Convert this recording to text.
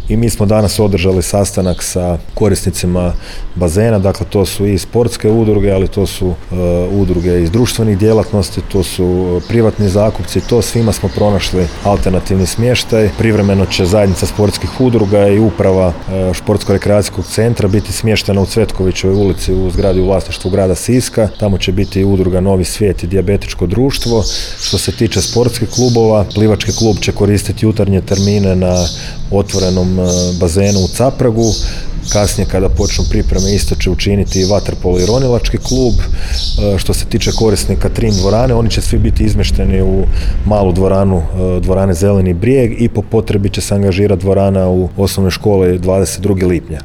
i mi smo danas održali sastanak sa korisnicima bazena, dakle to su i sportske udruge, ali to su udruge iz društvenih djelatnosti, to su privatni zakupci, to svima smo pronašli alternativni smještaj. Privremeno će zajednica sportskih udruga i uprava športsko-rekreacijskog centra biti smještena u Cvetkovićevoj ulici u zgradi u vlasništvu grada Siska. Tamo će biti udruga Novi svijet i dijabetičko društvo. Što se tiče sportskih klubova, plivački klub će koristiti jutarnje termine na otvorenom bazenu u Capragu. Kasnije kada počnu pripreme isto će učiniti i vaterpolo i ronilački klub. Što se tiče korisnika Trim dvorane, oni će svi biti izmešteni u malu dvoranu, dvorane Zeleni brijeg, i po potrebi će se angažirati dvorana u osnovnoj školi 22. lipnja.